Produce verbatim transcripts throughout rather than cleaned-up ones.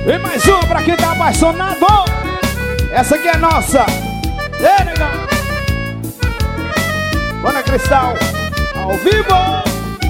E mais uma pra quem tá apaixonado. Essa aqui é nossa. Ei, negão. Bora, Cristal. Ao vivo.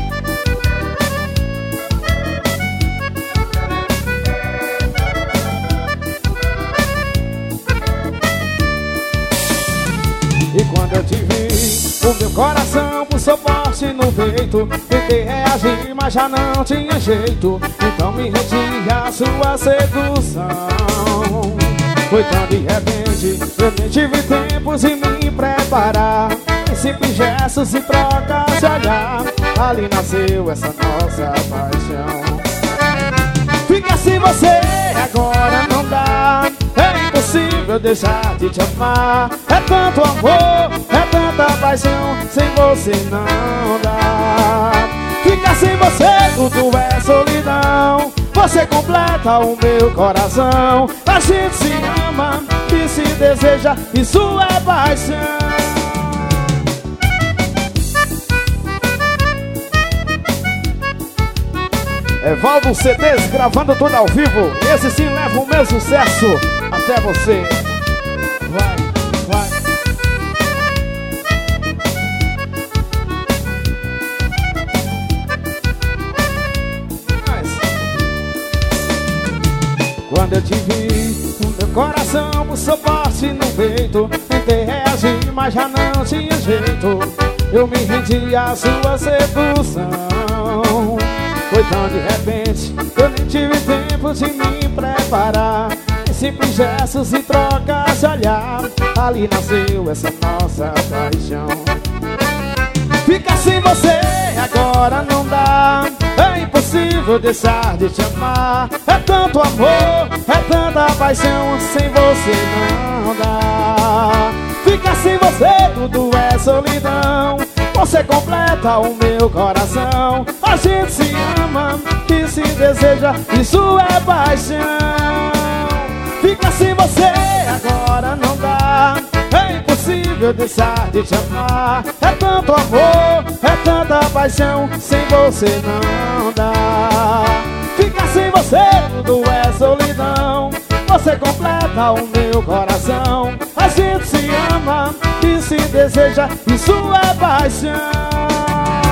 E quando eu te vi, o meu coração pulsou forte no peito. Tentei reagir, mas já não tinha jeito. Então me rendi à sua sedução. Foi tão de repente, eu nem tive tempo de me preparar. Em simples gestos e trocas de olhar, ali nasceu essa nossa paixão. Fica sem você, agora não dá. É impossível deixar de te amar. É tanto amor, é tanta paixão. Sem você não dá. Fica sem você, tudo é solidão. Você completa o meu coração. A gente se ama e se deseja, isso é paixão. Evaldo C Ds gravando tudo ao vivo. Esse sim leva o meu sucesso até você. Vai, vai. Mas... quando eu te vi, o meu coração pulsou forte no peito. Tentei reagir, mas já não tinha jeito. Eu me rendi à sua sedução. Foi tão de repente, eu nem tive tempo de me preparar. Em simples gestos e trocas de olhar, ali nasceu essa nossa paixão. Fica sem você, agora não dá. É impossível deixar de te amar. É tanto amor, é tanta paixão. Sem você não dá. Fica sem você, tudo é solidão. Você completa o meu coração. A gente se ama e se deseja, isso é paixão. Fica sem você, agora não dá. É impossível deixar de te amar. É tanto amor, é tanta paixão. Sem você não dá. Fica sem você, tudo é solidão. Você completa o meu coração. A gente se ama e se deseja, isso é paixão.